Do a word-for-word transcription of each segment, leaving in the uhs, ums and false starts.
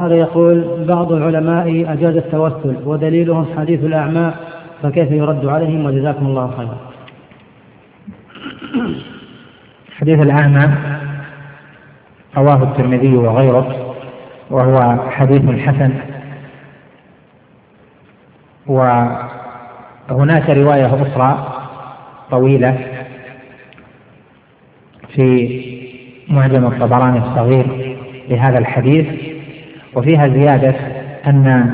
هذا يقول بعض العلماء أجاز التوسل ودليلهم حديث الأعمى، فكيف يرد عليهم؟ وجزاكم الله خيرا. حديث الأعمى رواه الترمذي وغيره، وهو حديث حسن. وهناك رواية أخرى طويلة في معجم الطبراني الصغير لهذا الحديث، وفيها زيادة أن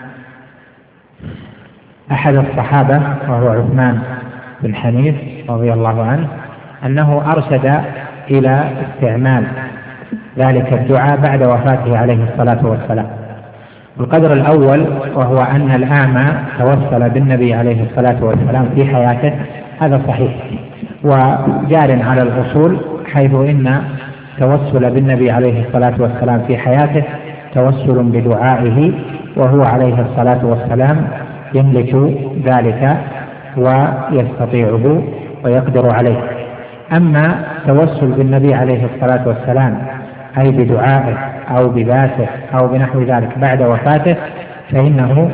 أحد الصحابة وهو عثمان بن حنيف رضي الله عنه أنه أرشد إلى استعمال ذلك الدعاء بعد وفاته عليه الصلاة والسلام. القدر الأول وهو أن الأعمى توسل بالنبي عليه الصلاة والسلام في حياته، هذا صحيح وجار على الأصول، حيث إن توسل بالنبي عليه الصلاة والسلام في حياته توسل بدعائه، وهو عليه الصلاة والسلام يملك ذلك ويستطيعه ويقدر عليه. أما توسل بالنبي عليه الصلاة والسلام أي بدعائه أو بذاته أو بنحو ذلك بعد وفاته فإنه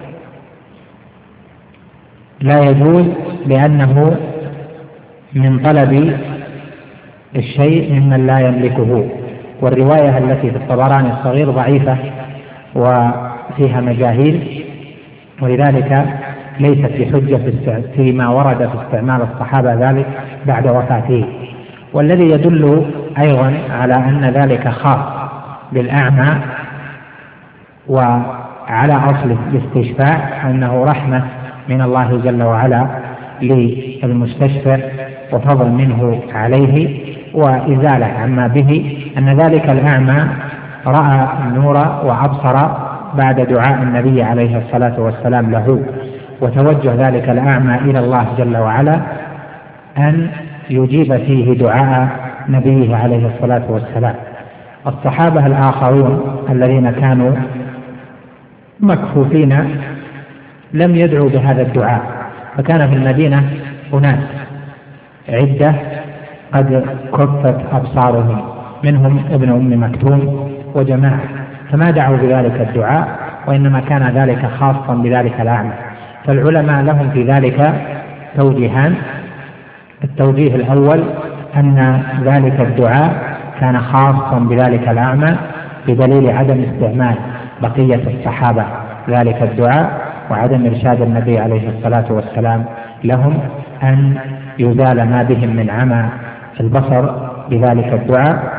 لا يجوز، لأنه من طلب الشيء ممن لا يملكه. والرواية التي في الطبراني الصغير ضعيفة وفيها مجاهيل، ولذلك ليست بحجة فيما ورد في استعمال الصحابة ذلك بعد وفاته. والذي يدل أيضا على أن ذلك خاص بالأعمى وعلى أصل الاستشفاء أنه رحمة من الله جل وعلا للمستشفى وفضل منه عليه وإزالة عما به، أن ذلك الأعمى رأى النور وأبصر بعد دعاء النبي عليه الصلاة والسلام له، وتوجه ذلك الأعمى إلى الله جل وعلا أن يجيب فيه دعاء نبيه عليه الصلاة والسلام. الصحابة الآخرون الذين كانوا مكفوفين لم يدعوا بهذا الدعاء، فكان في المدينة أناس عدة قد كفت أبصارهم، منهم ابن أم مكتوم وجماعة، فما دعوا بذلك الدعاء، وإنما كان ذلك خاصا بذلك الأعمى. فالعلماء لهم في ذلك توجيهان: التوجيه الأول أن ذلك الدعاء كان خاصا بذلك الأعمى بدليل عدم استعمال بقية الصحابة ذلك الدعاء، وعدم إرشاد النبي عليه الصلاة والسلام لهم أن يزال ما بهم من عمى البصر بذلك الدعاء.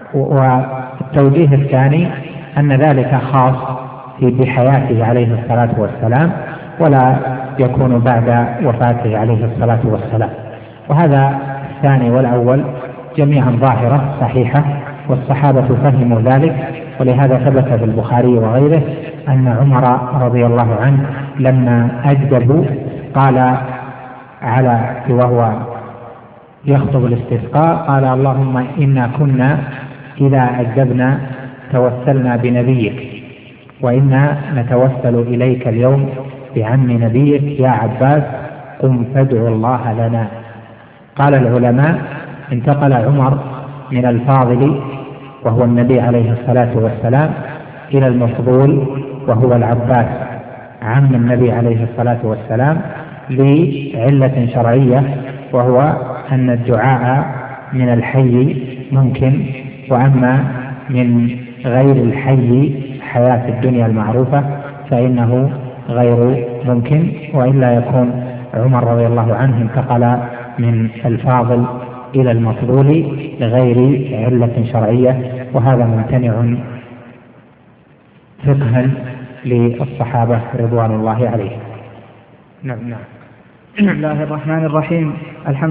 والتوجيه الثاني أن ذلك خاص بحياته عليه الصلاة والسلام، ولا يكون بعد وفاته عليه الصلاة والسلام. وهذا الثاني والأول جميعا ظاهرة صحيحة، والصحابة فهموا ذلك، ولهذا ثبت في البخاري وغيره أن عمر رضي الله عنه لما أجدبوا قال على وهو يخطب الاستسقاء قال: اللهم إنا كنا إذا أجدبنا توسلنا بنبيك، وإنا نتوسل إليك اليوم بعم نبيك يا عباس، قم فادعو الله لنا. قال العلماء: انتقل عمر من الفاضل وهو النبي عليه الصلاة والسلام إلى المفضول وهو العباس عم النبي عليه الصلاة والسلام لعلة شرعية، وهو أن الدعاء من الحي ممكن، وأما من غير الحي حياة الدنيا المعروفة فإنه غير ممكن، وإلا يكون عمر رضي الله عنه انتقل من الفاضل إلى المفضول لغير علة شرعية، وهذا ممتنع فقها للصحابة رضوان الله عليهم. نعم نعم. بسم الله الرحمن الرحيم. الحمد